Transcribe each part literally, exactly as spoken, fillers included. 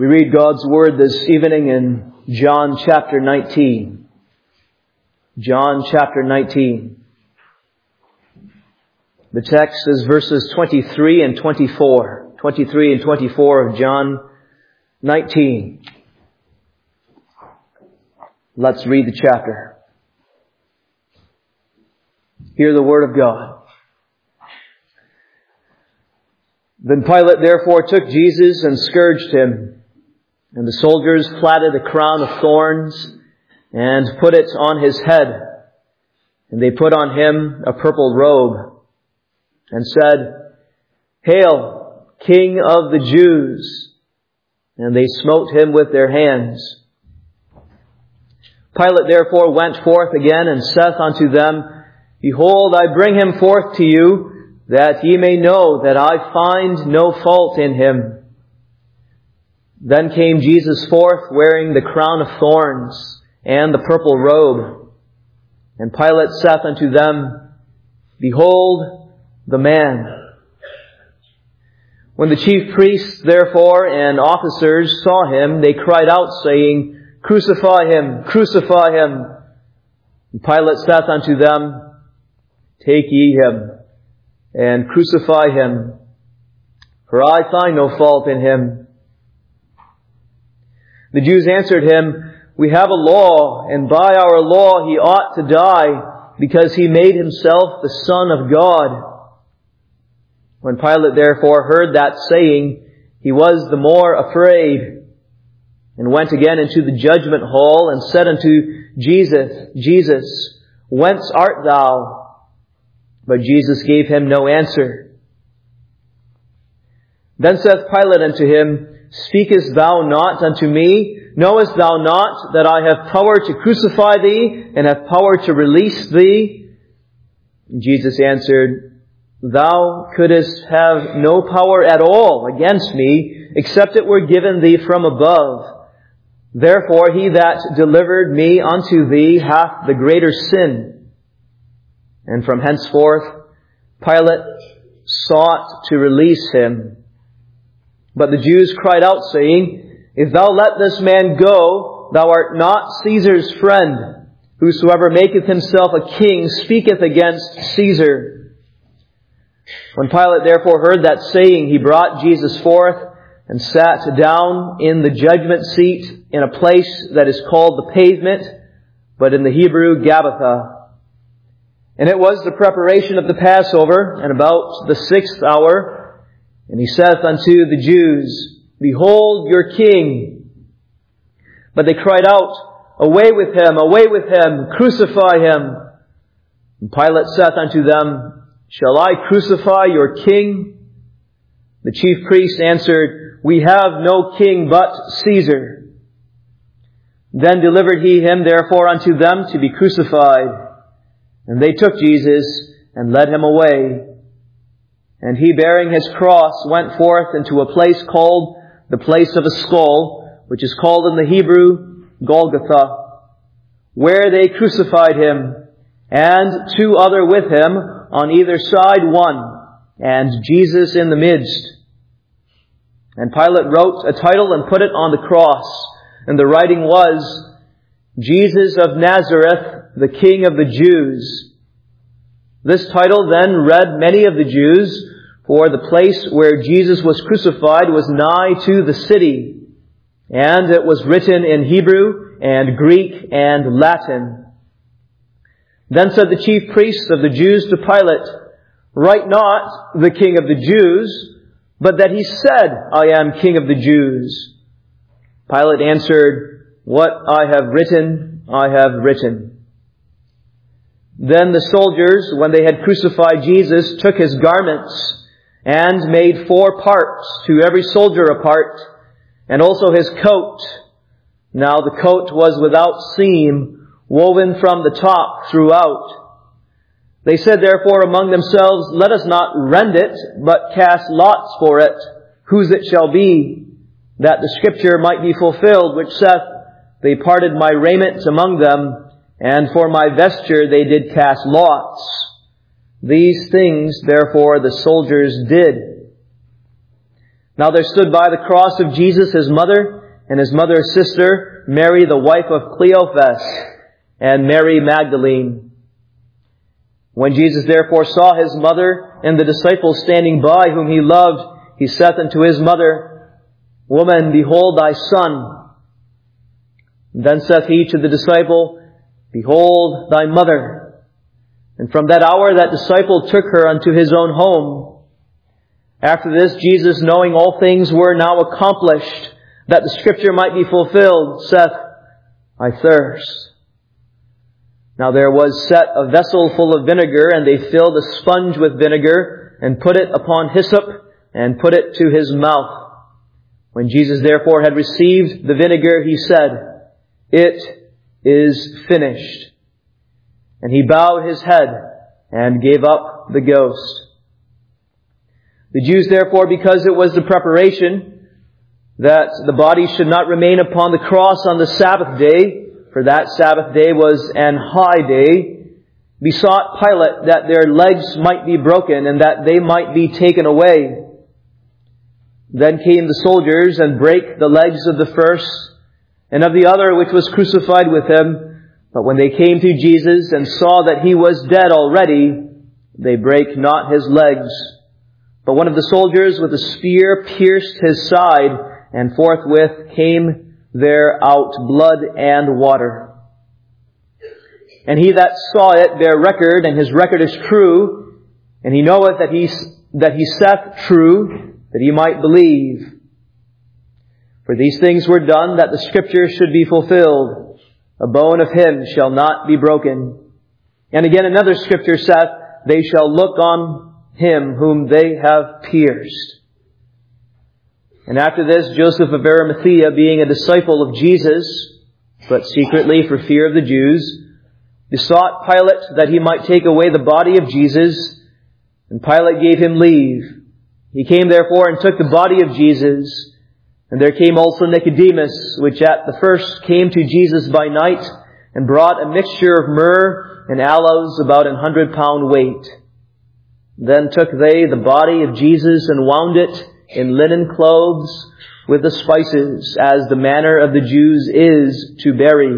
We read God's Word this evening in John chapter nineteen. John chapter nineteen. The text is verses twenty-three and twenty-four. twenty-three and twenty-four of John nineteen. Let's read the chapter. Hear the Word of God. Then Pilate therefore took Jesus and scourged him. And the soldiers platted a crown of thorns and put it on his head. And they put on him a purple robe and said, "Hail, King of the Jews!" And they smote him with their hands. Pilate therefore went forth again and saith unto them, "Behold, I bring him forth to you, that ye may know that I find no fault in him." Then came Jesus forth, wearing the crown of thorns and the purple robe. And Pilate saith unto them, "Behold the man." When the chief priests therefore and officers saw him, they cried out, saying, "Crucify him! Crucify him!" And Pilate saith unto them, "Take ye him, and crucify him, for I find no fault in him." The Jews answered him, "We have a law, and by our law he ought to die, because he made himself the Son of God." When Pilate therefore heard that saying, he was the more afraid, and went again into the judgment hall, and said unto Jesus, "Jesus, whence art thou?" But Jesus gave him no answer. Then saith Pilate unto him, "Speakest thou not unto me? Knowest thou not that I have power to crucify thee, and have power to release thee?" And Jesus answered, "Thou couldst have no power at all against me, except it were given thee from above. Therefore he that delivered me unto thee hath the greater sin." And from henceforth Pilate sought to release him. But the Jews cried out, saying, "If thou let this man go, thou art not Caesar's friend. Whosoever maketh himself a king speaketh against Caesar." When Pilate therefore heard that saying, he brought Jesus forth and sat down in the judgment seat in a place that is called the Pavement, but in the Hebrew Gabbatha. And it was the preparation of the Passover, and about the sixth hour. And he saith unto the Jews, "Behold your king." But they cried out, "Away with him, away with him, crucify him." And Pilate saith unto them, "Shall I crucify your king?" The chief priests answered, "We have no king but Caesar." Then delivered he him therefore unto them to be crucified. And they took Jesus and led him away. And he, bearing his cross, went forth into a place called the place of a skull, which is called in the Hebrew Golgotha, where they crucified him, and two other with him, on either side one, and Jesus in the midst. And Pilate wrote a title and put it on the cross, and the writing was, "Jesus of Nazareth, the King of the Jews." This title then read many of the Jews, for the place where Jesus was crucified was nigh to the city, and it was written in Hebrew and Greek and Latin. Then said the chief priests of the Jews to Pilate, "Write not the King of the Jews, but that he said, I am King of the Jews." Pilate answered, "What I have written, I have written." Then the soldiers, when they had crucified Jesus, took his garments and made four parts, to every soldier a part, and also his coat. Now the coat was without seam, woven from the top throughout. They said therefore among themselves, "Let us not rend it, but cast lots for it, whose it shall be, that the scripture might be fulfilled, which saith, They parted my raiment among them, and for my vesture they did cast lots. These things, therefore, the soldiers did. Now there stood by the cross of Jesus his mother and his mother's sister, Mary the wife of Cleophas, and Mary Magdalene. When Jesus therefore saw his mother and the disciples standing by whom he loved, he saith unto his mother, Woman, behold thy son. And then saith he to the disciple, Behold thy mother. And from that hour that disciple took her unto his own home. After this, Jesus, knowing all things were now accomplished, that the Scripture might be fulfilled, saith, I thirst. Now there was set a vessel full of vinegar, and they filled a sponge with vinegar, and put it upon hyssop, and put it to his mouth. When Jesus therefore had received the vinegar, he said, It is finished. And he bowed his head, and gave up the ghost. The Jews therefore, because it was the preparation that the body should not remain upon the cross on the Sabbath day, for that Sabbath day was an high day, besought Pilate that their legs might be broken and that they might be taken away. Then came the soldiers and brake the legs of the first and of the other which was crucified with him. But when they came to Jesus and saw that he was dead already, they brake not his legs. But one of the soldiers with a spear pierced his side, and forthwith came there out blood and water. And he that saw it bare record, and his record is true, and he knoweth that he, that he saith true, that he might believe. For these things were done, that the Scripture should be fulfilled. A bone of him shall not be broken. And again another Scripture saith, They shall look on him whom they have pierced. And after this, Joseph of Arimathea, being a disciple of Jesus, but secretly for fear of the Jews, besought Pilate that he might take away the body of Jesus, and Pilate gave him leave. He came therefore and took the body of Jesus, and there came also Nicodemus, which at the first came to Jesus by night, and brought a mixture of myrrh and aloes about an hundred pound weight. Then took they the body of Jesus and wound it in linen clothes with the spices, as the manner of the Jews is to bury.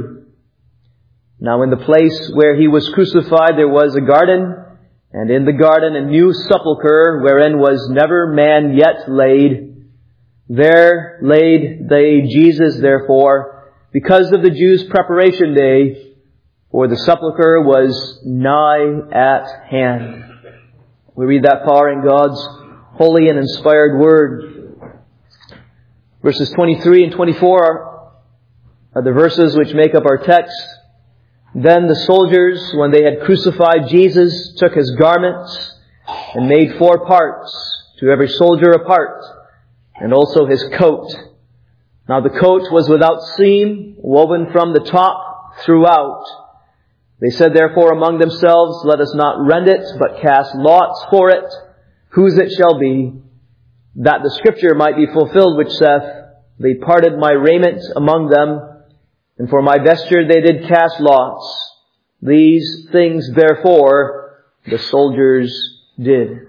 Now in the place where he was crucified there was a garden, and in the garden a new sepulchre, wherein was never man yet laid. There laid they Jesus therefore, because of the Jews' preparation day, for the sepulchre was nigh at hand. We read that far in God's holy and inspired Word. Verses twenty-three and twenty-four are the verses which make up our text. Then the soldiers, when they had crucified Jesus, took his garments and made four parts, to every soldier a part, and also his coat. Now the coat was without seam, woven from the top throughout. They said therefore among themselves, Let us not rend it, but cast lots for it, whose it shall be, that the Scripture might be fulfilled, which saith, They parted my raiment among them, and for my vesture they did cast lots. These things therefore the soldiers did.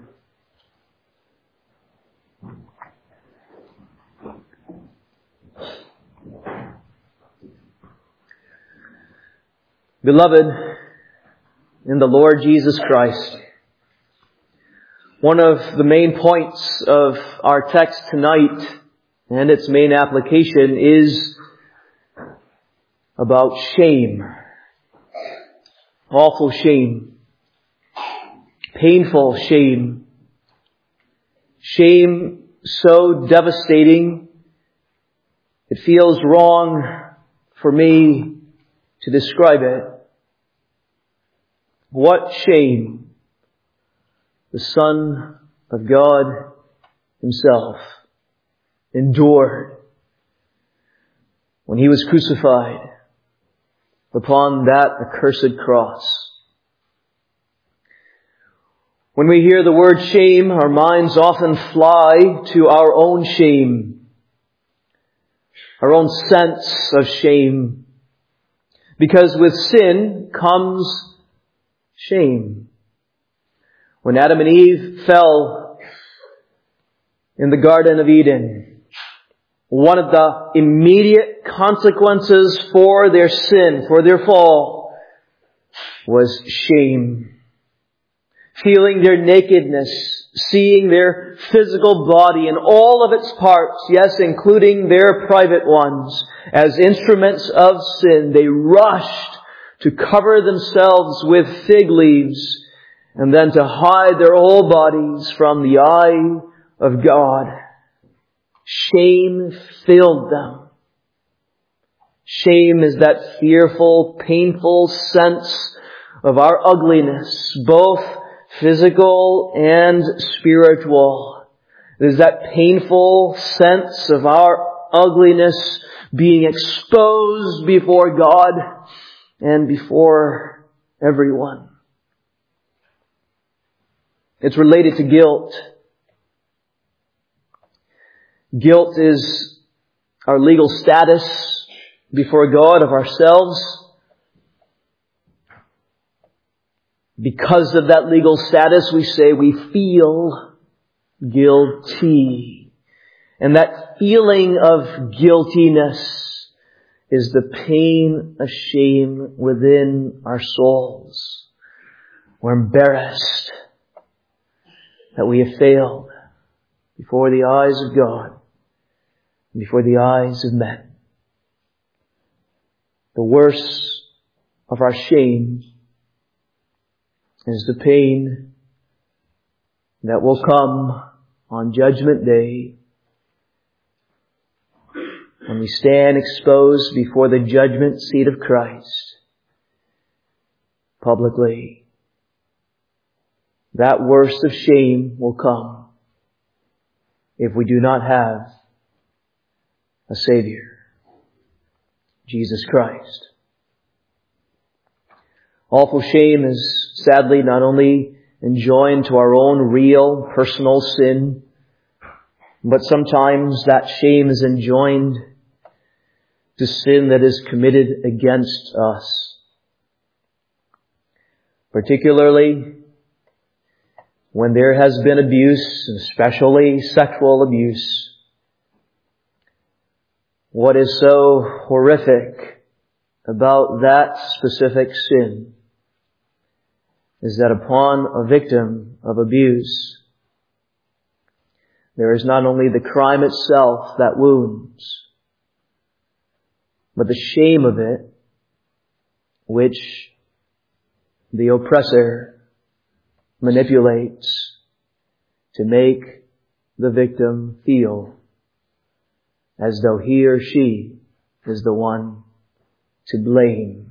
Beloved in the Lord Jesus Christ, one of the main points of our text tonight and its main application is about shame. Awful shame. Painful shame. Shame so devastating, it feels wrong for me to describe it. What shame the Son of God Himself endured when He was crucified upon that accursed cross. When we hear the word shame, our minds often fly to our own shame, our own sense of shame, because with sin comes shame. When Adam and Eve fell In the Garden of Eden, one of the immediate consequences for their sin, for their fall, was shame. Feeling their nakedness, seeing their physical body and all of its parts, yes, including their private ones, as instruments of sin, they rushed to cover themselves with fig leaves and then to hide their whole bodies from the eye of God. Shame filled them. Shame is that fearful, painful sense of our ugliness, both physical and spiritual. It is that painful sense of our ugliness being exposed before God and before everyone. It's related to guilt. Guilt is our legal status before God of ourselves. Because of that legal status, we say we feel guilty. And that feeling of guiltiness is the pain of shame within our souls. We're embarrassed that we have failed before the eyes of God, before the eyes of men. The worst of our shame is the pain that will come on Judgment Day when we stand exposed before the judgment seat of Christ publicly. That worst of shame will come if we do not have a Savior, Jesus Christ. Awful shame is sadly not only enjoined to our own real personal sin, but sometimes that shame is enjoined to sin that is committed against us. Particularly when there has been abuse, especially sexual abuse. What is so horrific about that specific sin is that upon a victim of abuse, there is not only the crime itself that wounds, but the shame of it, which the oppressor manipulates to make the victim feel as though he or she is the one to blame.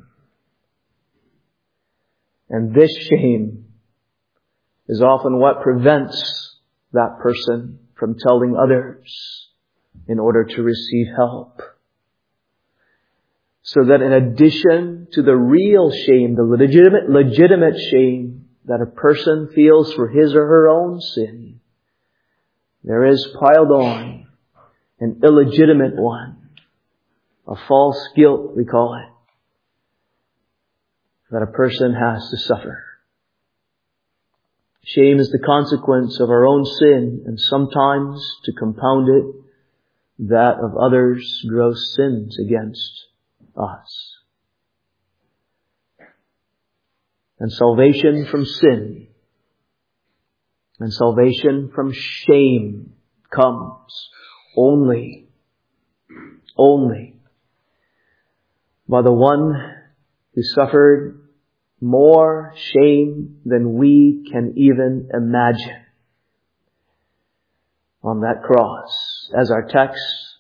And this shame is often what prevents that person from telling others in order to receive help. So that in addition to the real shame, the legitimate, legitimate shame that a person feels for his or her own sin, there is piled on an illegitimate one, a false guilt, we call it, that a person has to suffer. Shame is the consequence of our own sin, and sometimes, to compound it, that of others' gross sins against us. And salvation from sin and salvation from shame comes only, only by the one who suffered more shame than we can even imagine on that cross, as our text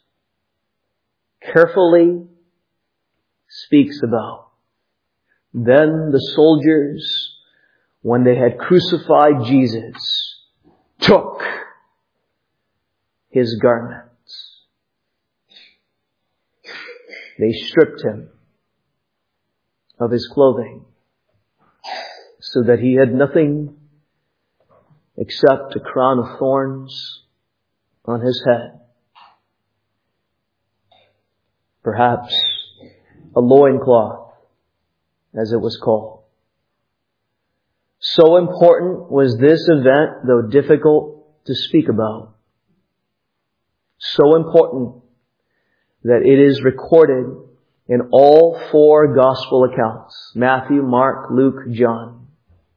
carefully speaks about. Then the soldiers, when they had crucified Jesus, took His garments. They stripped Him of His clothing so that He had nothing except a crown of thorns on His head. Perhaps a loincloth, as it was called. So important was this event, though difficult to speak about. So important that it is recorded in all four gospel accounts: Matthew, Mark, Luke, John.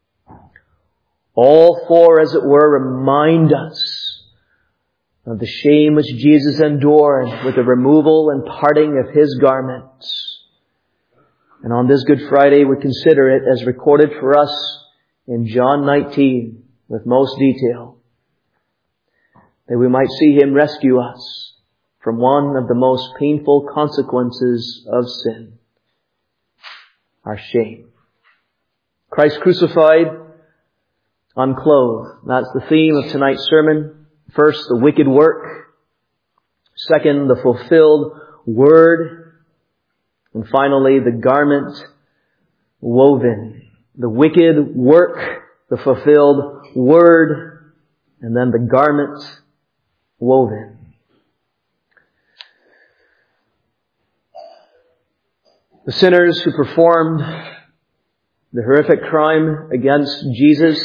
All four, as it were, remind us of the shame which Jesus endured with the removal and parting of His garments. And on this Good Friday, we consider it as recorded for us in John nineteen with most detail, that we might see Him rescue us from one of the most painful consequences of sin, our shame. Christ crucified, unclothed. That's the theme of tonight's sermon. First, the wicked work. Second, the fulfilled word. And finally, the garment woven. The wicked work, the fulfilled word, and then the garment woven. The sinners who performed the horrific crime against Jesus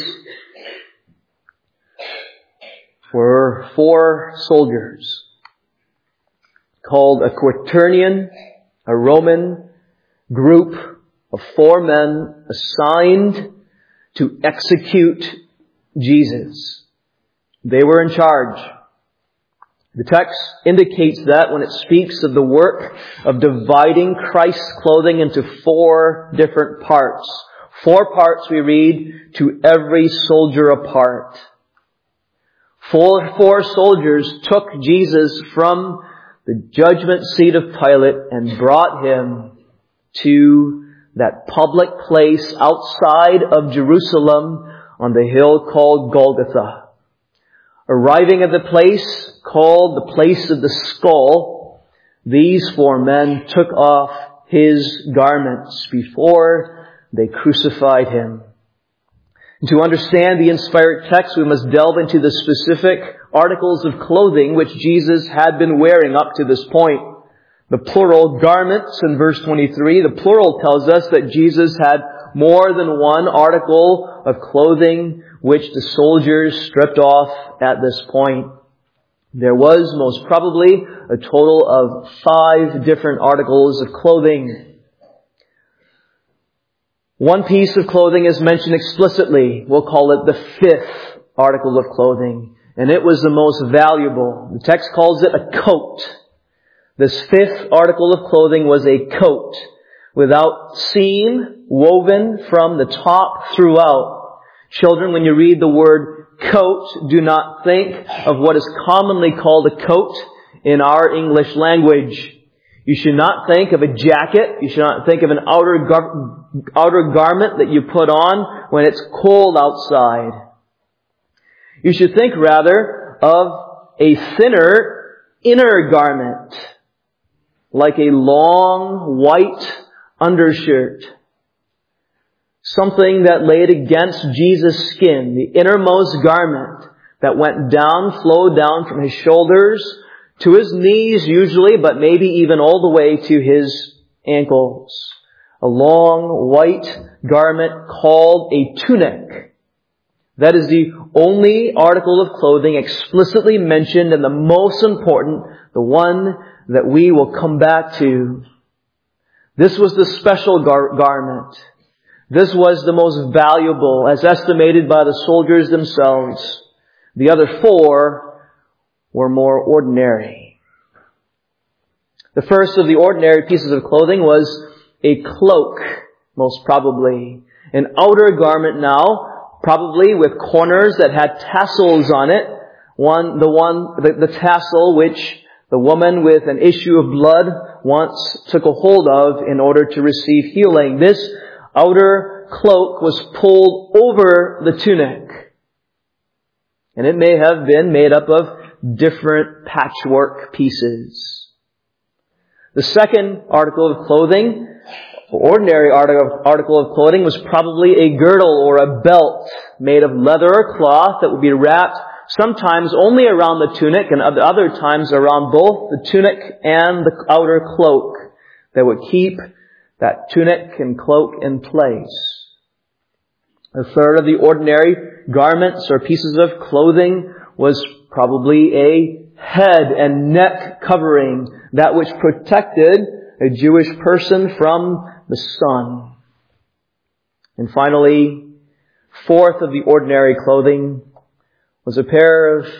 were four soldiers called a quaternion, a Roman group of four men assigned to execute Jesus. They were in charge. The text indicates that when it speaks of the work of dividing Christ's clothing into four different parts. Four parts we read, to every soldier apart. Four, four soldiers took Jesus from the judgment seat of Pilate and brought Him to that public place outside of Jerusalem on the hill called Golgotha. Arriving at the place called the place of the skull, these four men took off His garments before they crucified Him. And to understand the inspired text, we must delve into the specific articles of clothing which Jesus had been wearing up to this point. The plural garments in verse twenty-three, the plural tells us that Jesus had more than one article of clothing which the soldiers stripped off at this point. There was most probably a total of five different articles of clothing. One piece of clothing is mentioned explicitly. We'll call it the fifth article of clothing. And it was the most valuable. The text calls it a coat. This fifth article of clothing was a coat without seam, woven from the top throughout. Children, when you read the word coat, do not think of what is commonly called a coat in our English language. You should not think of a jacket. You should not think of an outer gar- outer garment that you put on when it's cold outside. You should think rather of a thinner inner garment, like a long white undershirt. Something that laid against Jesus' skin, the innermost garment that went down, flowed down from His shoulders to His knees usually, but maybe even all the way to His ankles. A long white garment called a tunic. That is the only article of clothing explicitly mentioned, and the most important, the one that we will come back to. This was the special gar- garment. This was the most valuable, as estimated by the soldiers themselves. The other four were more ordinary. The first of the ordinary pieces of clothing was a cloak, most probably. An outer garment now, probably with corners that had tassels on it. One, the one, the, the tassel which the woman with an issue of blood once took a hold of in order to receive healing. This outer cloak was pulled over the tunic. And it may have been made up of different patchwork pieces. The second article of clothing, ordinary article of clothing, was probably a girdle or a belt made of leather or cloth that would be wrapped sometimes only around the tunic and at other times around both the tunic and the outer cloak that would keep that tunic and cloak in place. A third of the ordinary garments or pieces of clothing was probably a head and neck covering, that which protected a Jewish person from the sun. And finally, fourth of the ordinary clothing was a pair of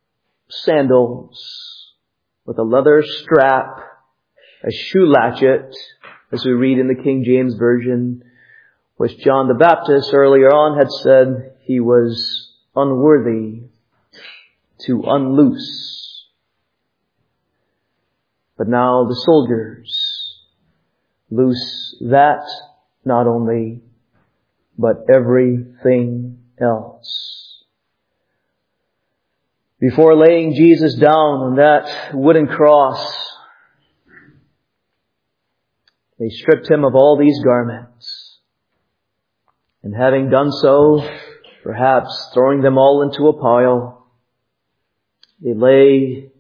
sandals with a leather strap, a shoe latchet, as we read in the King James Version, which John the Baptist earlier on had said he was unworthy to unloose. But now the soldiers loose that not only, but everything else. Before laying Jesus down on that wooden cross, they stripped him of all these garments. And having done so, perhaps throwing them all into a pile, they lay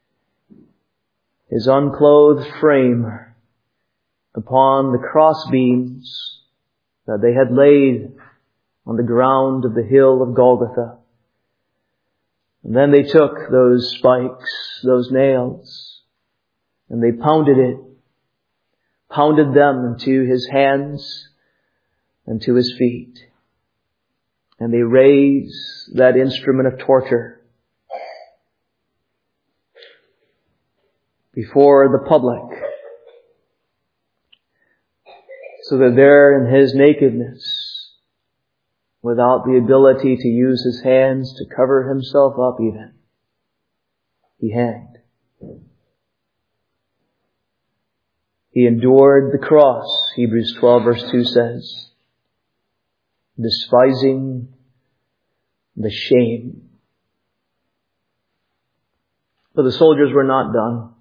his unclothed frame upon the crossbeams that they had laid on the ground of the hill of Golgotha. And then they took those spikes, those nails, and they pounded it, pounded them into his hands and to his feet. And they raised that instrument of torture before the public, so that there in his nakedness, without the ability to use his hands to cover himself up even, he hanged. He endured the cross, Hebrews twelve verse two says, despising the shame. But the soldiers were not done.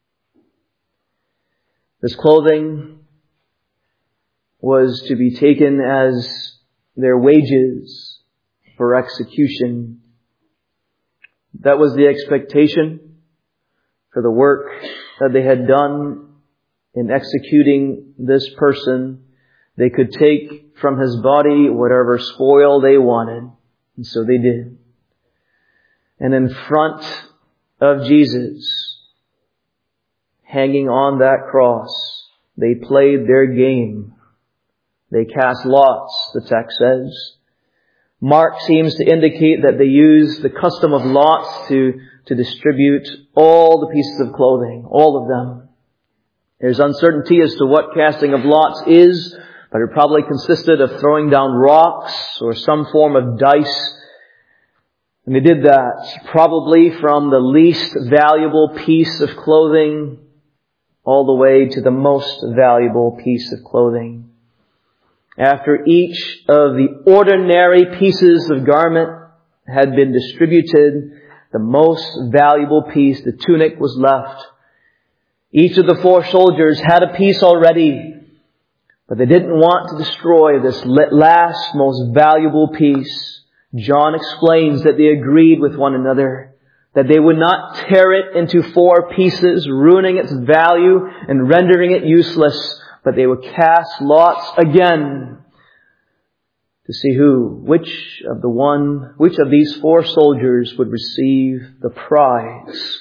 This clothing was to be taken as their wages for execution. That was the expectation for the work that they had done in executing this person. They could take from his body whatever spoil they wanted. And so they did. And in front of Jesus, hanging on that cross, they played their game. They cast lots, the text says. Mark seems to indicate that they used the custom of lots to, to distribute all the pieces of clothing, all of them. There's uncertainty as to what casting of lots is, but it probably consisted of throwing down rocks or some form of dice. And they did that probably from the least valuable piece of clothing all the way to the most valuable piece of clothing. After each of the ordinary pieces of garment had been distributed, the most valuable piece, the tunic, was left. Each of the four soldiers had a piece already, but they didn't want to destroy this last, most valuable piece. John explains that they agreed with one another that they would not tear it into four pieces, ruining its value and rendering it useless, but they would cast lots again to see who, which of the one, which of these four soldiers would receive the prize.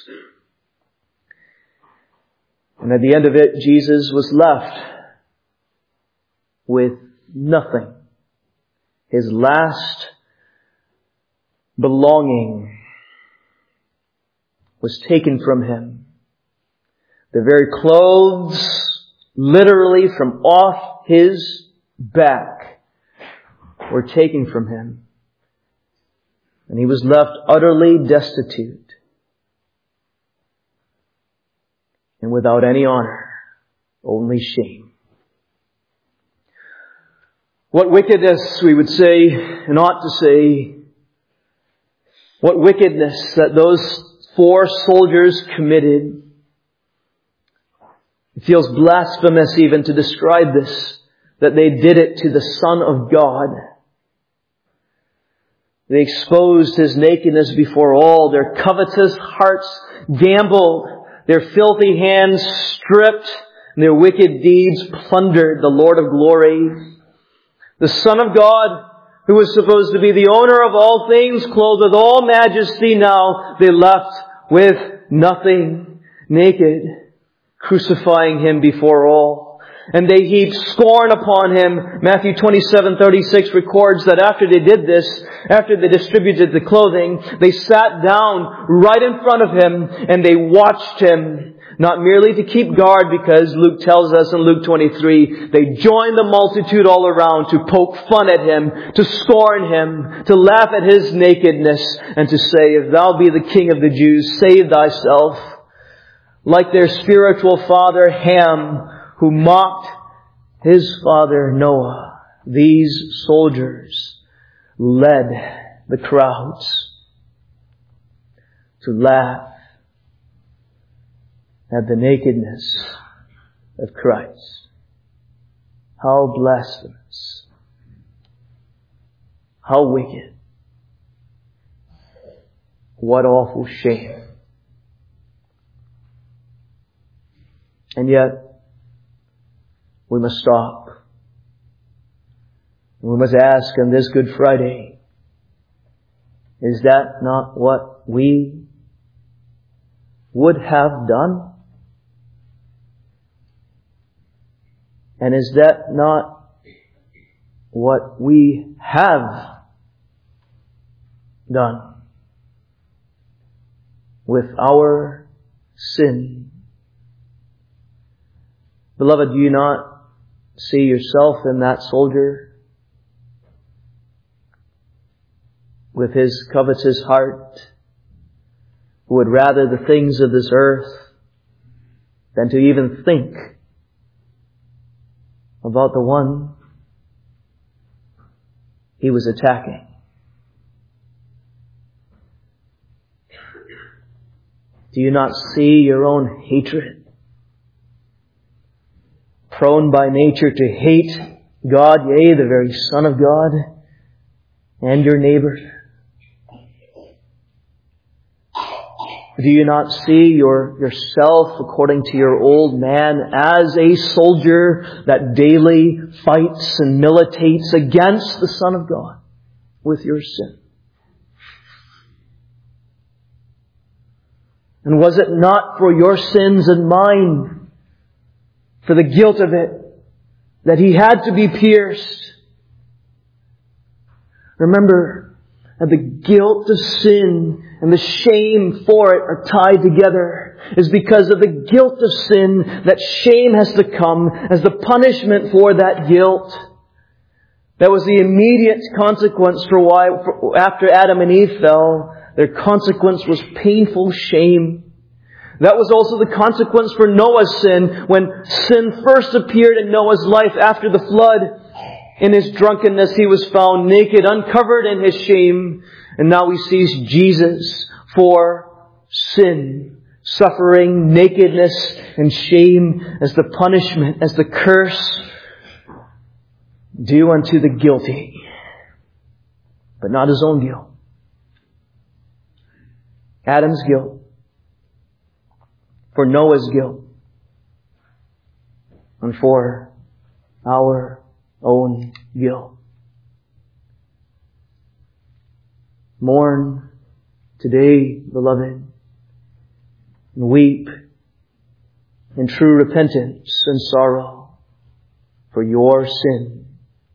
And at the end of it, Jesus was left with nothing. His last belonging was taken from him. The very clothes, literally from off his back, were taken from him. And he was left utterly destitute and without any honor, only shame. What wickedness, we would say, and ought to say, what wickedness that those four soldiers committed. It feels blasphemous even to describe this, that they did it to the Son of God. They exposed his nakedness before all. Their covetous hearts gambled. Their filthy hands stripped. And their wicked deeds plundered the Lord of glory. The Son of God, who was supposed to be the owner of all things, clothed with all majesty, now they left with nothing, naked, crucifying Him before all. And they heaped scorn upon Him. Matthew twenty-seven thirty-six records that after they did this, after they distributed the clothing, they sat down right in front of Him and they watched Him. Not merely to keep guard, because Luke tells us in Luke twenty-three, they joined the multitude all around to poke fun at Him, to scorn Him, to laugh at His nakedness, and to say, "If thou be the King of the Jews, save thyself." Like their spiritual father Ham, who mocked his father Noah, these soldiers led the crowds to laugh at the nakedness of Christ. How blasphemous. How wicked. What awful shame. And yet, we must stop. We must ask on this Good Friday, is that not what we would have done? And is that not what we have done with our sin? Beloved, do you not see yourself in that soldier with his covetous heart, who would rather the things of this earth than to even think about the one he was attacking? Do you not see your own hatred? Prone by nature to hate God, yea, the very Son of God, and your neighbor? Do you not see your, yourself, according to your old man, as a soldier that daily fights and militates against the Son of God with your sin? And was it not for your sins and mine, for the guilt of it, that He had to be pierced? Remember, that the guilt of sin and the shame for it are tied together. Is because of the guilt of sin that shame has to come as the punishment for that guilt. That was the immediate consequence for why, for after Adam and Eve fell, their consequence was painful shame. That was also the consequence for Noah's sin, when sin first appeared in Noah's life after the flood. In his drunkenness, he was found naked, uncovered in his shame. And now he sees Jesus for sin, suffering nakedness and shame as the punishment, as the curse due unto the guilty, but not his own guilt. Adam's guilt, for Noah's guilt, and for our own guilt. Mourn today, beloved, and weep in true repentance and sorrow for your sin.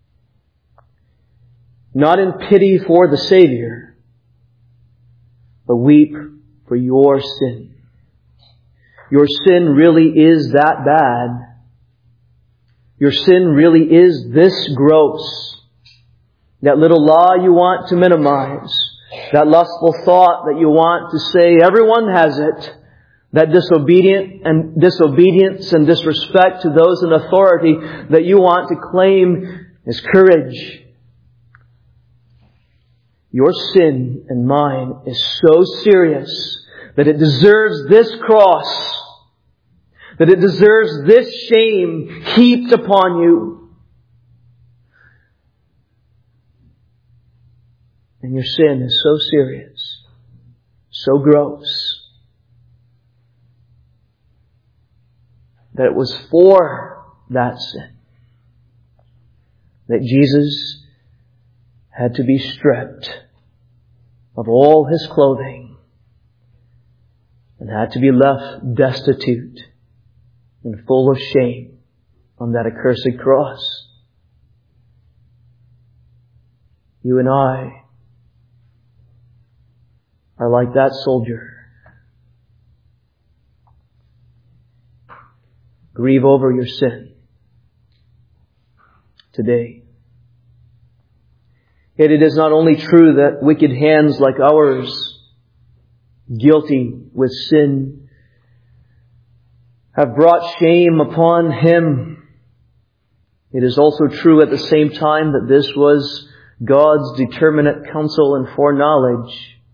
Not in pity for the Savior, but weep for your sin. Your sin really is that bad. Your sin really is this gross. That little law you want to minimize. That lustful thought that you want to say everyone has it. That disobedient and disobedience and disrespect to those in authority that you want to claim as courage. Your sin and mine is so serious that it deserves this cross, that it deserves this shame heaped upon you. And your sin is so serious, so gross, that it was for that sin that Jesus had to be stripped of all His clothing and had to be left destitute and full of shame on that accursed cross. You and I are like that soldier. Grieve over your sin today. Yet it is not only true that wicked hands like ours, guilty with sin, have brought shame upon Him. It is also true at the same time that this was God's determinate counsel and foreknowledge.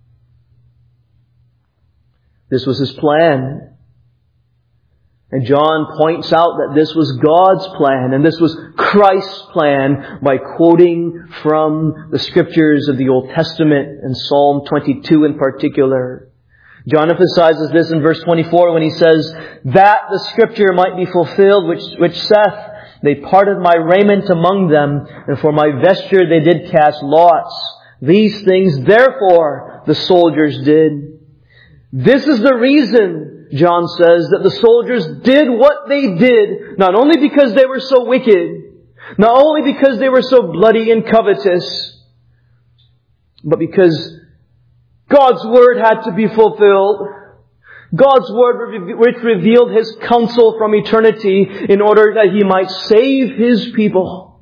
This was His plan. And John points out that this was God's plan and this was Christ's plan by quoting from the Scriptures of the Old Testament and Psalm twenty-two in particular. John emphasizes this in verse twenty-four when he says, that the Scripture might be fulfilled, which, which saith, they parted my raiment among them, and for my vesture they did cast lots. These things therefore the soldiers did. This is the reason, John says, that the soldiers did what they did, not only because they were so wicked, not only because they were so bloody and covetous, but because God's Word had to be fulfilled. God's Word which revealed His counsel from eternity in order that He might save His people.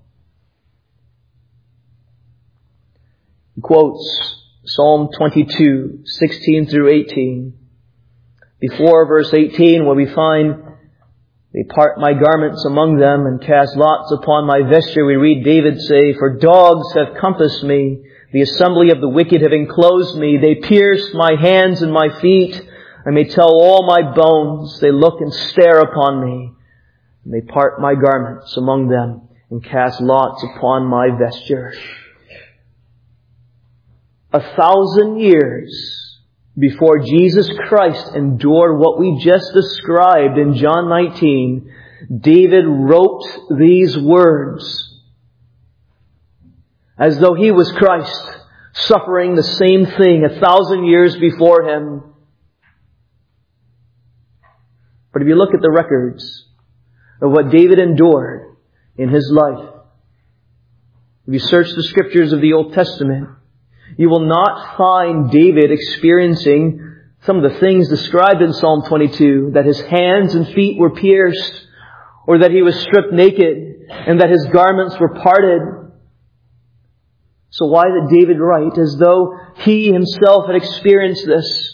He quotes Psalm twenty-two, sixteen through eighteen. Before verse eighteen, where we find, they part my garments among them and cast lots upon my vesture, we read David say, for dogs have compassed me, the assembly of the wicked have enclosed me, they pierced my hands and my feet, I may tell all my bones, they look and stare upon me, and they part my garments among them and cast lots upon my vesture. A thousand years before Jesus Christ endured what we just described in John nineteen, David wrote these words as though he was Christ, suffering the same thing a thousand years before him. But if you look at the records of what David endured in his life, if you search the Scriptures of the Old Testament, you will not find David experiencing some of the things described in Psalm twenty-two, that his hands and feet were pierced, or that he was stripped naked, and that his garments were parted. So why did David write as though he himself had experienced this?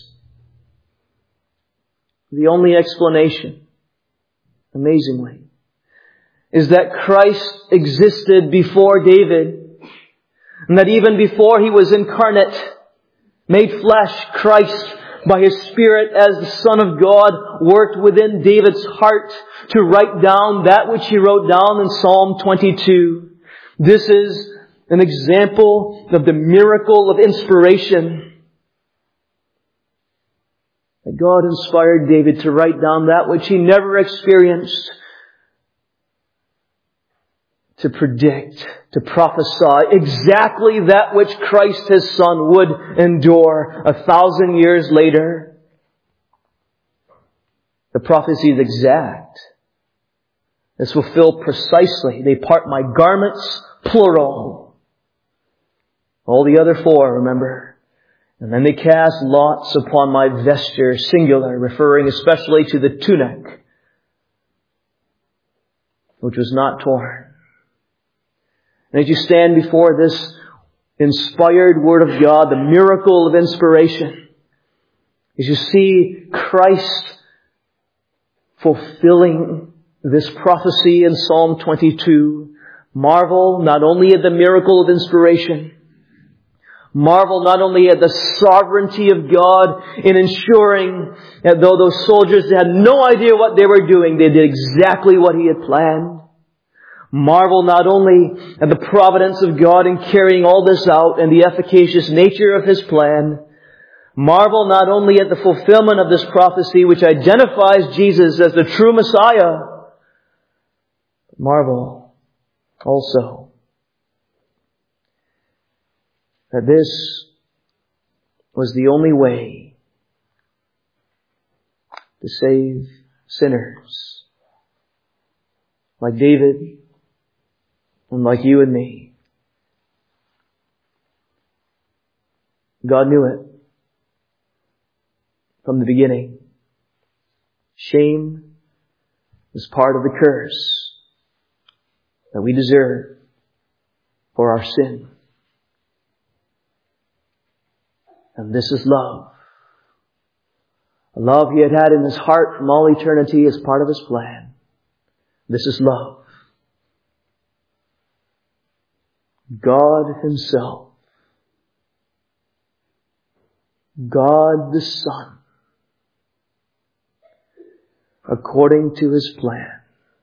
The only explanation, amazingly, is that Christ existed before David. And that even before He was incarnate, made flesh, Christ, by His Spirit as the Son of God, worked within David's heart to write down that which he wrote down in Psalm twenty-two. This is an example of the miracle of inspiration. That God inspired David to write down that which he never experienced, to predict, to prophesy exactly that which Christ His Son would endure a thousand years later. The prophecy is exact. It's fulfilled precisely. They part my garments, plural. All the other four, remember. And then they cast lots upon my vesture, singular, referring especially to the tunic, which was not torn. And as you stand before this inspired Word of God, the miracle of inspiration, as you see Christ fulfilling this prophecy in Psalm twenty-two, marvel not only at the miracle of inspiration, marvel not only at the sovereignty of God in ensuring that though those soldiers had no idea what they were doing, they did exactly what He had planned. Marvel not only at the providence of God in carrying all this out and the efficacious nature of His plan. Marvel not only at the fulfillment of this prophecy which identifies Jesus as the true Messiah. Marvel also that this was the only way to save sinners like David and like you and me. God knew it from the beginning. Shame is part of the curse that we deserve for our sin. And this is love. A love He had had in His heart from all eternity as part of His plan. This is love. God Himself, God the Son, according to His plan,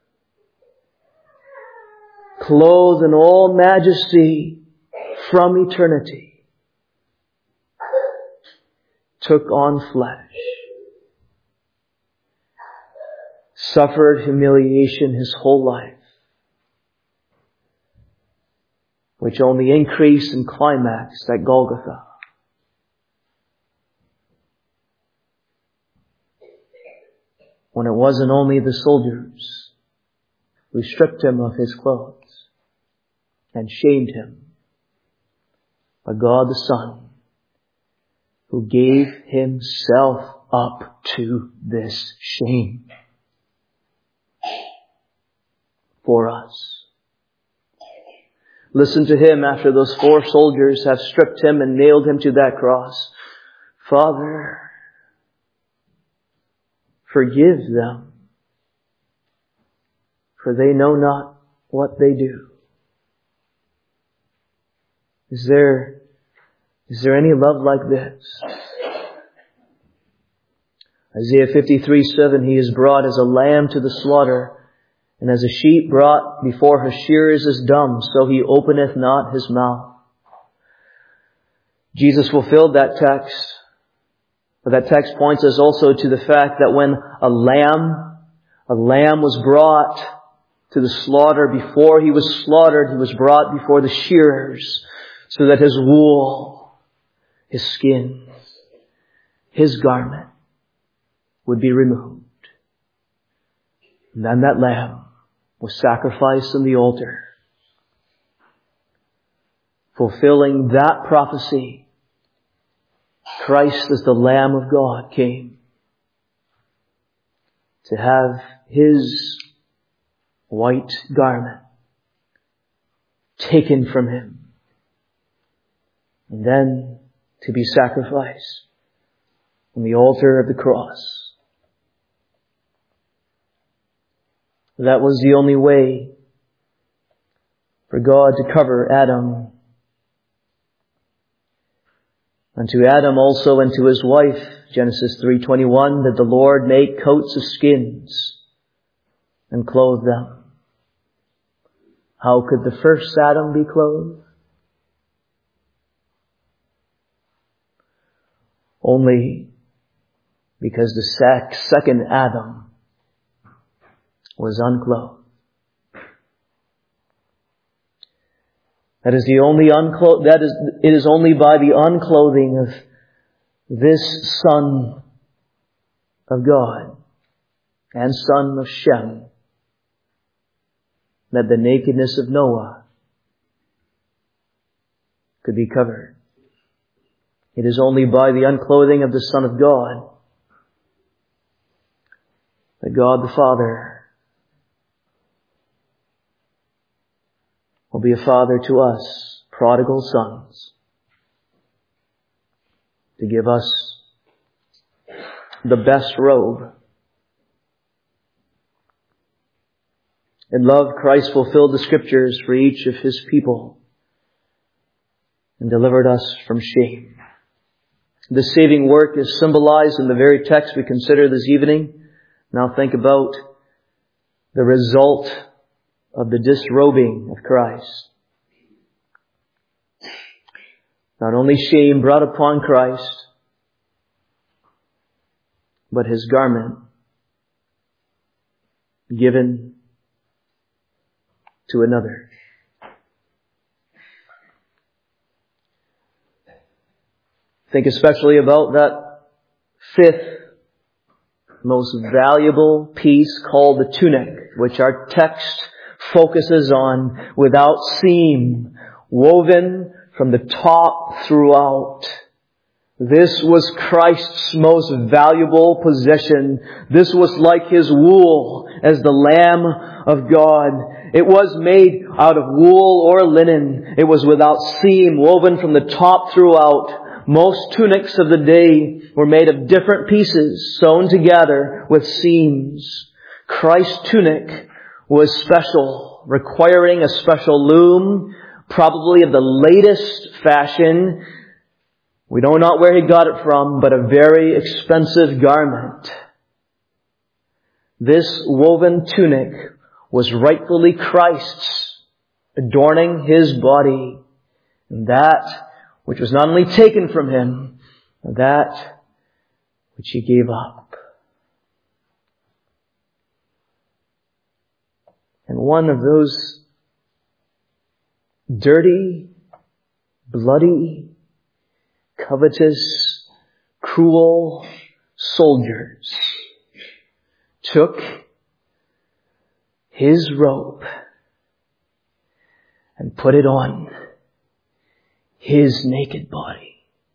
clothed in all majesty from eternity, took on flesh, suffered humiliation His whole life, which only increased and climaxed at Golgotha. When it wasn't only the soldiers who stripped Him of His clothes and shamed Him, but God the Son, who gave Himself up to this shame for us. Listen to Him after those four soldiers have stripped Him and nailed Him to that cross. Father, forgive them, for they know not what they do. Is there, is there any love like this? Isaiah fifty-three seven, He is brought as a lamb to the slaughter, and as a sheep brought before her shearers is dumb, so He openeth not His mouth. Jesus fulfilled that text. But that text points us also to the fact that when a lamb, a lamb was brought to the slaughter, before he was slaughtered, he was brought before the shearers, so that his wool, his skin, his garment would be removed. And then that lamb was sacrificed on the altar, fulfilling that prophecy. Christ as the Lamb of God came to have His white garment taken from Him, and then to be sacrificed on the altar of the cross. That was the only way for God to cover Adam. And to Adam also and to his wife, Genesis three twenty-one, did the Lord make coats of skins and clothe them. How could the first Adam be clothed? Only because the second Adam was unclothed. That is the only unclo- that is, it is only by the unclothing of this Son of God and son of Shem that the nakedness of Noah could be covered. It is only by the unclothing of the Son of God that God the Father will be a father to us, prodigal sons, to give us the best robe. In love, Christ fulfilled the Scriptures for each of His people and delivered us from shame. This saving work is symbolized in the very text we consider this evening. Now think about the result of the disrobing of Christ. Not only shame brought upon Christ, but His garment given to another. Think especially about that fifth most valuable piece called the tunic, which our text focuses on, without seam, woven from the top throughout. This was Christ's most valuable possession. This was like His wool as the Lamb of God. It was made out of wool or linen. It was without seam, woven from the top throughout. Most tunics of the day were made of different pieces, sewn together with seams. Christ's tunic was special, requiring a special loom, probably of the latest fashion. We know not where He got it from, but a very expensive garment. This woven tunic was rightfully Christ's, adorning His body, and that which was not only taken from Him, but that which He gave up. And one of those dirty, bloody, covetous, cruel soldiers took His robe and put it on His naked body.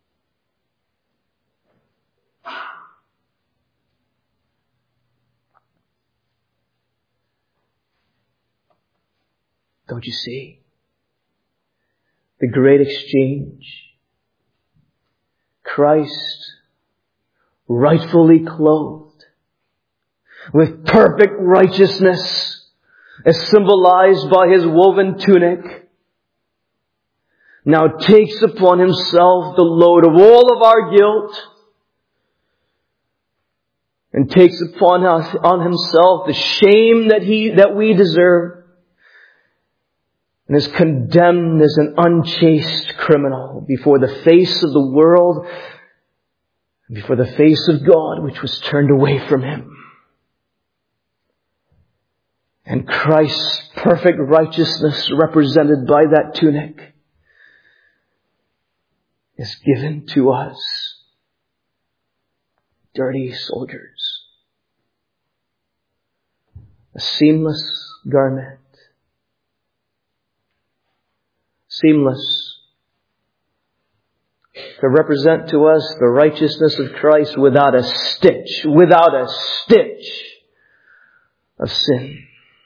Don't you see? The great exchange. Christ, rightfully clothed with perfect righteousness, as symbolized by His woven tunic, now takes upon Himself the load of all of our guilt, and takes upon us, on Himself the shame that He, that we deserve, and is condemned as an unchaste criminal before the face of the world, before the face of God, which was turned away from Him. And Christ's perfect righteousness, represented by that tunic, is given to us, dirty soldiers. A seamless garment. Seamless. To represent to us the righteousness of Christ without a stitch, without a stitch of sin.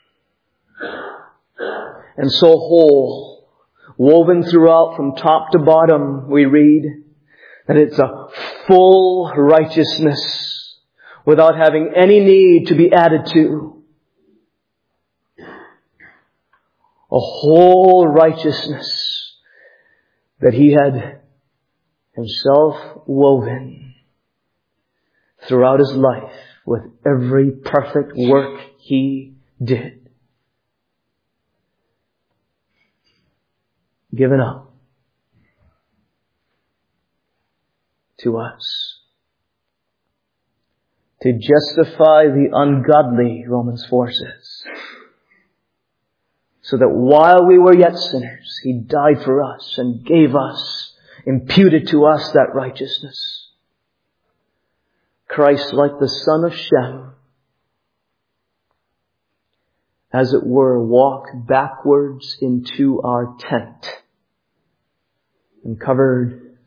And so whole, woven throughout from top to bottom, we read that it's a full righteousness without having any need to be added to. A whole righteousness that He had Himself woven throughout His life with every perfect work He did. Given up to us to justify the ungodly, Romans four says. So that while we were yet sinners, He died for us and gave us, imputed to us that righteousness. Christ, like the son of Shem, as it were, walked backwards into our tent and covered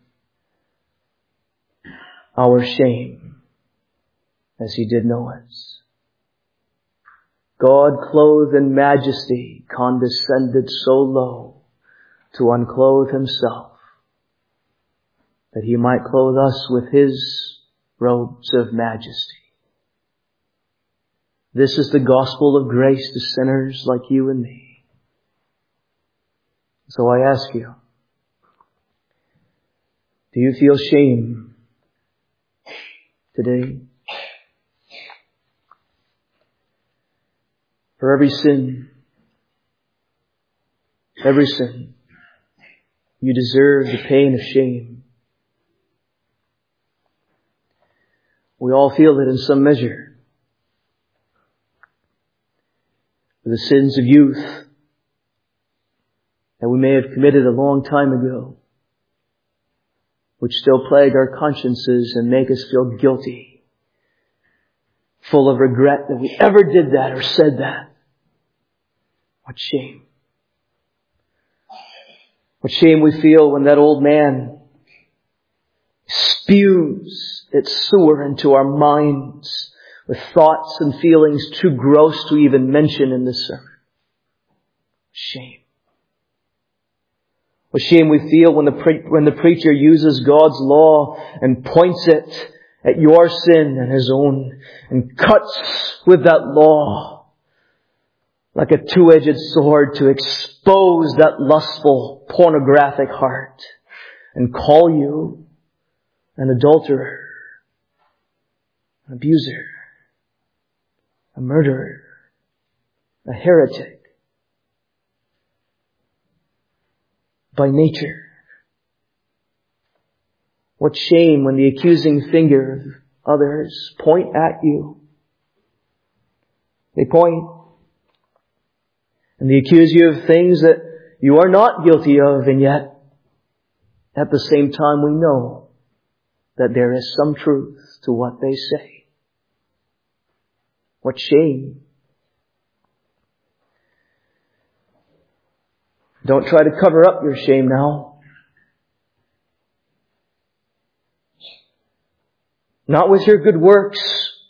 our shame as He did know us. God, clothed in majesty, condescended so low to unclothe Himself, that He might clothe us with His robes of majesty. This is the gospel of grace to sinners like you and me. So I ask you, do you feel shame today? For every sin, every sin, you deserve the pain of shame. We all feel it in some measure. For the sins of youth that we may have committed a long time ago, which still plague our consciences and make us feel guilty full of regret that we ever did that or said that. What shame. What shame we feel when that old man spews its sewer into our minds with thoughts and feelings too gross to even mention in this sermon. Shame. What shame we feel when the pre- when the preacher uses God's law and points it at your sin and his own and cuts with that law like a two-edged sword to expose that lustful, pornographic heart and call you an adulterer, an abuser, a murderer, a heretic by nature. What shame when the accusing finger of others point at you. They point and they accuse you of things that you are not guilty of, and yet at the same time we know that there is some truth to what they say. What shame. Don't try to cover up your shame now. Not with your good works.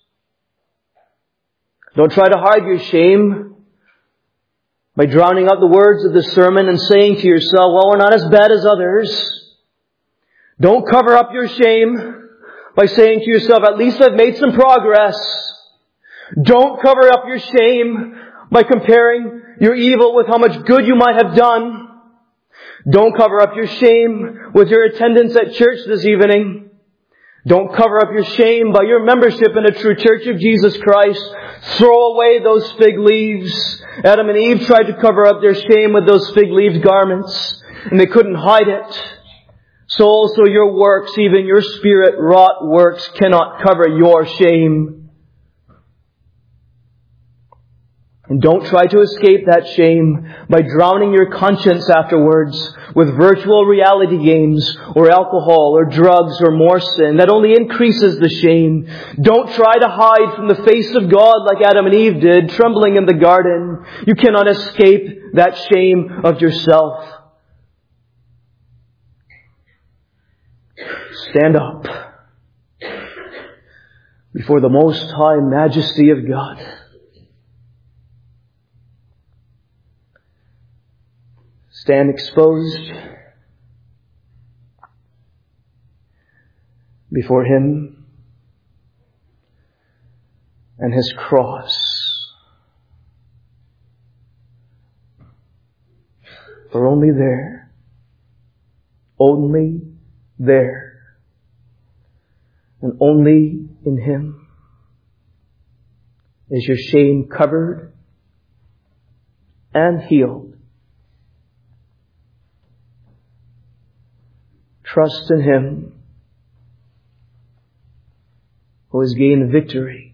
Don't try to hide your shame by drowning out the words of the sermon and saying to yourself, well, we're not as bad as others. Don't cover up your shame by saying to yourself, at least I've made some progress. Don't cover up your shame by comparing your evil with how much good you might have done. Don't cover up your shame with your attendance at church this evening. Don't cover up your shame by your membership in a true church of Jesus Christ. Throw away those fig leaves. Adam and Eve tried to cover up their shame with those fig leaf garments, and they couldn't hide it. So also your works, even your spirit-wrought works, cannot cover your shame. And don't try to escape that shame by drowning your conscience afterwards with virtual reality games or alcohol or drugs or more sin. That only increases the shame. Don't try to hide from the face of God like Adam and Eve did, trembling in the garden. You cannot escape that shame of yourself. Stand up before the most high majesty of God. Stand exposed before Him and His cross. For only there, only there, and only in Him is your shame covered and healed. Trust in Him who has gained victory.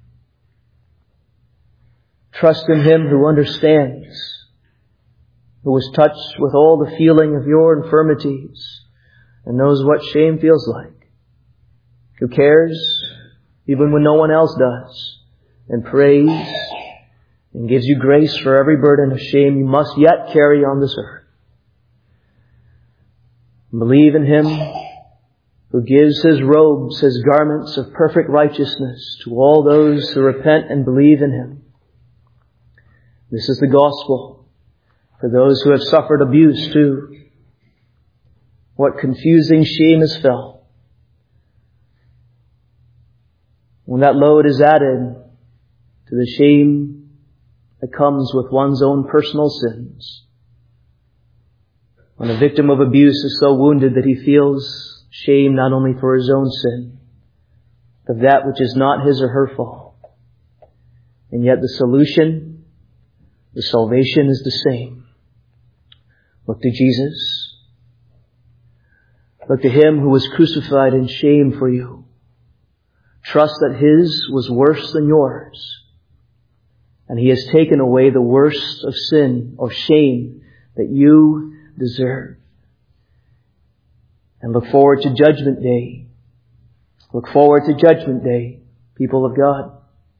Trust in Him who understands, who was touched with all the feeling of your infirmities and knows what shame feels like, who cares even when no one else does, and prays and gives you grace for every burden of shame you must yet carry on this earth. Believe in Him who gives His robes, His garments of perfect righteousness to all those who repent and believe in Him. This is the gospel for those who have suffered abuse too. What confusing shame is felt when that load is added to the shame that comes with one's own personal sins. When a victim of abuse is so wounded that he feels shame not only for his own sin, but that which is not his or her fault. And yet the solution, the salvation is the same. Look to Jesus. Look to Him who was crucified in shame for you. Trust that His was worse than yours. And He has taken away the worst of sin or shame that you deserve. And look forward to Judgment Day. Look forward to Judgment Day, people of God.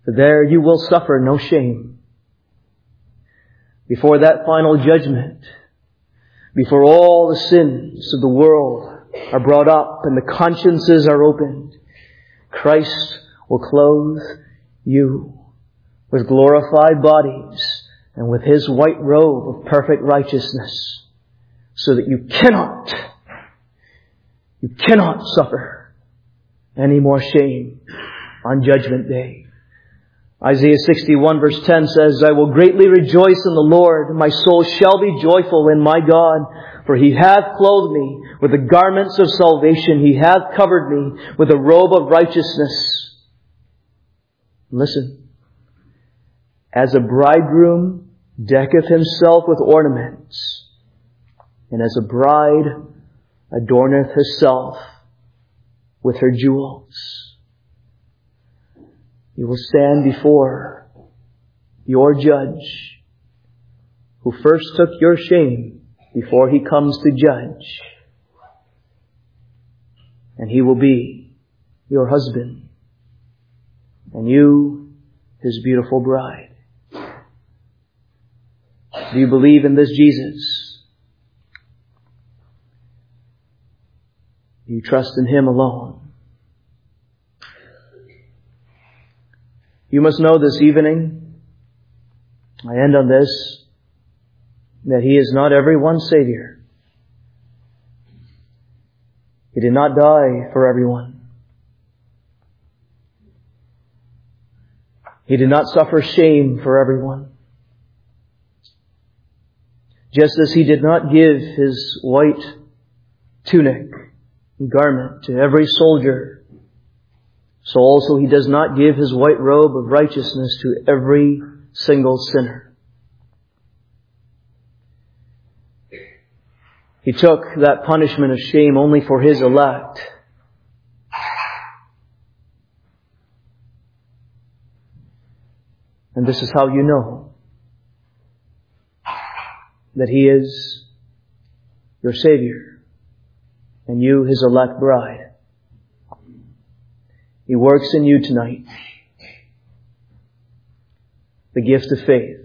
For there you will suffer no shame. Before that final judgment, before all the sins of the world are brought up and the consciences are opened, Christ will clothe you with glorified bodies and with His white robe of perfect righteousness, so that you cannot, you cannot suffer any more shame on Judgment Day. Isaiah sixty-one verse ten says, I will greatly rejoice in the Lord. My soul shall be joyful in my God. For He hath clothed me with the garments of salvation. He hath covered me with a robe of righteousness. Listen. As a bridegroom decketh himself with ornaments, and as a bride adorneth herself with her jewels. You will stand before your judge, who first took your shame before He comes to judge. And He will be your husband, and you His beautiful bride. Do you believe in this Jesus? Do you trust in Him alone? You must know this evening, I end on this, that He is not everyone's Savior. He did not die for everyone. He did not suffer shame for everyone. Just as He did not give His white tunic and garment to every soldier, so also He does not give His white robe of righteousness to every single sinner. He took that punishment of shame only for His elect. And this is how you know that He is your Savior and you His elect bride. He works in you tonight the gift of faith,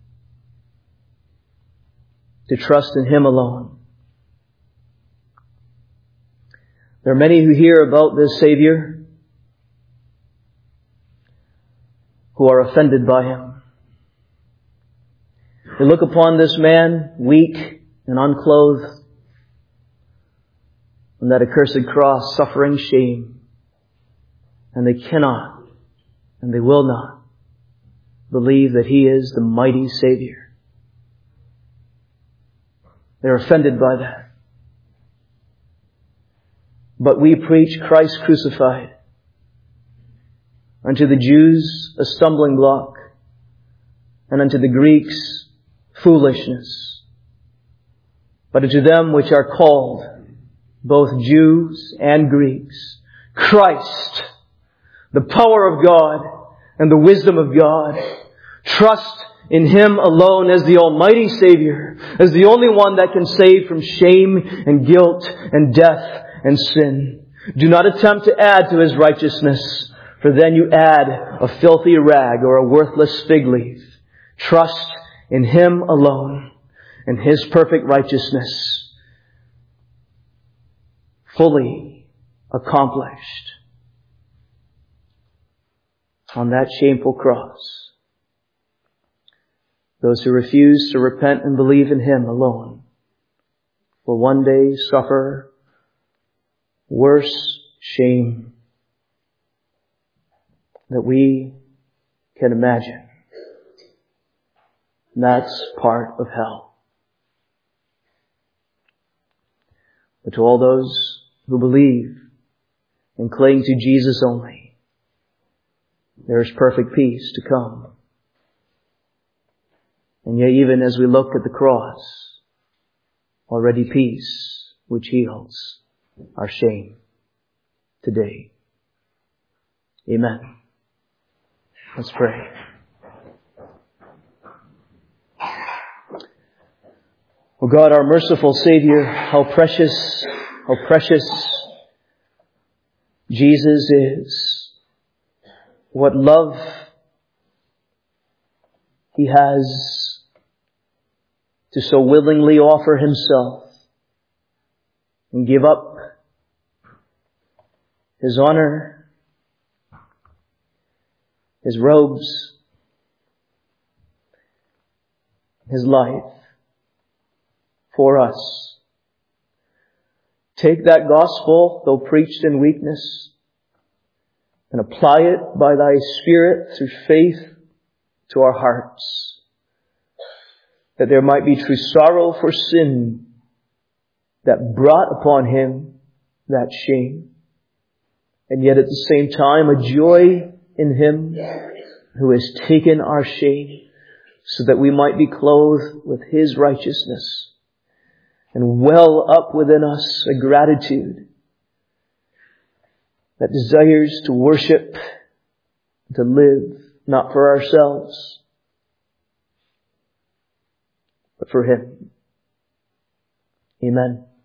to trust in Him alone. There are many who hear about this Savior who are offended by Him. They look upon this man, weak and unclothed, on that accursed cross, suffering shame. And they cannot, and they will not, believe that He is the mighty Savior. They're offended by that. But we preach Christ crucified. Unto the Jews a stumbling block, and unto the Greeks foolishness. But unto them which are called, both Jews and Greeks, Christ, the power of God and the wisdom of God. Trust in Him alone as the Almighty Savior, as the only one that can save from shame and guilt and death and sin. Do not attempt to add to His righteousness, for then you add a filthy rag or a worthless fig leaf. Trust in Him alone and His perfect righteousness, fully accomplished on that shameful cross. Those who refuse to repent and believe in Him alone will one day suffer worse shame that we can imagine. And that's part of hell. But to all those who believe and cling to Jesus only, there is perfect peace to come. And yet even as we look at the cross, already peace which heals our shame today. Amen. Let's pray. Oh God, our merciful Savior, how precious, how precious Jesus is. What love He has to so willingly offer Himself and give up His honor, His robes, His life for us. Take that gospel, though preached in weakness, and apply it by Thy Spirit through faith to our hearts, that there might be true sorrow for sin that brought upon Him that shame, and yet at the same time a joy in Him who has taken our shame, so that we might be clothed with His righteousness, and well up within us a gratitude that desires to worship, to live, not for ourselves, but for Him. Amen.